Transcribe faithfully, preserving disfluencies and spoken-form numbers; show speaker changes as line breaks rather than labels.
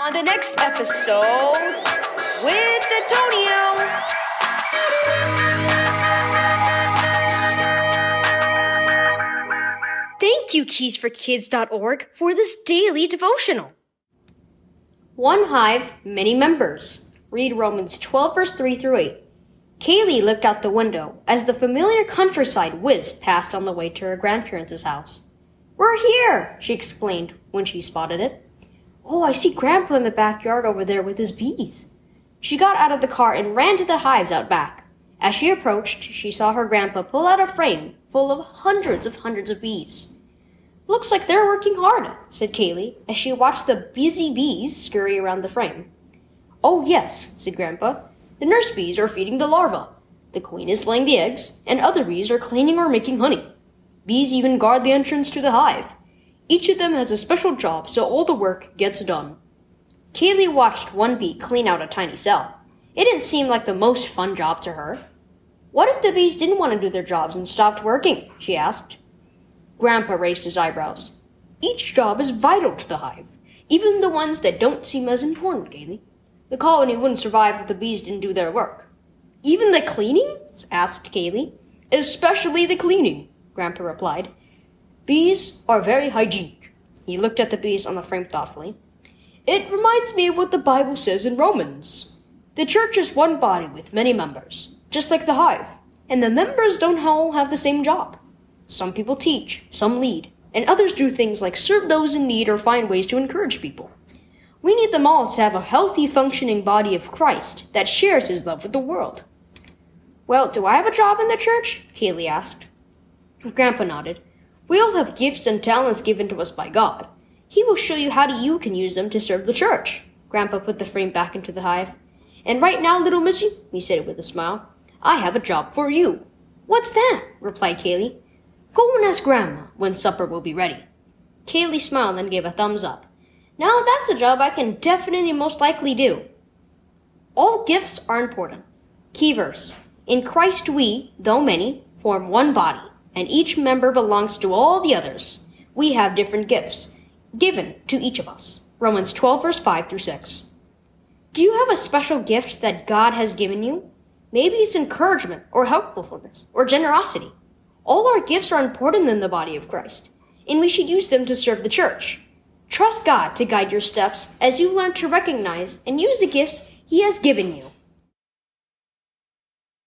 On the next episode with Antonio. Thank you, keys for kids dot org, for this daily devotional.
One hive, many members. Read Romans twelve, verse three through eight. Kaylee looked out the window as the familiar countryside whizzed past on the way to her grandparents' house. "We're here!" she exclaimed when she spotted it. "Oh, I see Grandpa in the backyard over there with his bees." She got out of the car and ran to the hives out back. As she approached, she saw her grandpa pull out a frame full of hundreds of hundreds of bees. "Looks like they're working hard," said Kaylee, as she watched the busy bees scurry around the frame. "Oh, yes," said Grandpa. "The nurse bees are feeding the larvae. The queen is laying the eggs, and other bees are cleaning or making honey. Bees even guard the entrance to the hive. Each of them has a special job, so all the work gets done." Kaylee watched one bee clean out a tiny cell. It didn't seem like the most fun job to her. "What if the bees didn't want to do their jobs and stopped working?" she asked. Grandpa raised his eyebrows. "Each job is vital to the hive, even the ones that don't seem as important, Kaylee. The colony wouldn't survive if the bees didn't do their work." "Even the cleaning?" asked Kaylee. "Especially the cleaning," Grandpa replied. "Bees are very hygienic." He looked at the bees on the frame thoughtfully. "It reminds me of what the Bible says in Romans. The church is one body with many members, just like the hive, and the members don't all have the same job. Some people teach, some lead, and others do things like serve those in need or find ways to encourage people. We need them all to have a healthy, functioning body of Christ that shares his love with the world." "Well, do I have a job in the church?" Kaylee asked. Grandpa nodded. "We all have gifts and talents given to us by God. He will show you how you can use them to serve the church." Grandpa put the frame back into the hive. "And right now, little missy," he said with a smile, "I have a job for you." "What's that?" replied Kaylee. "Go and ask Grandma when supper will be ready." Kaylee smiled and gave a thumbs up. "Now that's a job I can definitely most likely do." All gifts are important. Key verse. In Christ we, though many, form one body, and each member belongs to all the others. We have different gifts given to each of us. Romans twelve, verse five through six. Do you have a special gift that God has given you? Maybe it's encouragement or helpfulness or generosity. All our gifts are important in the body of Christ, and we should use them to serve the church. Trust God to guide your steps as you learn to recognize and use the gifts He has given you.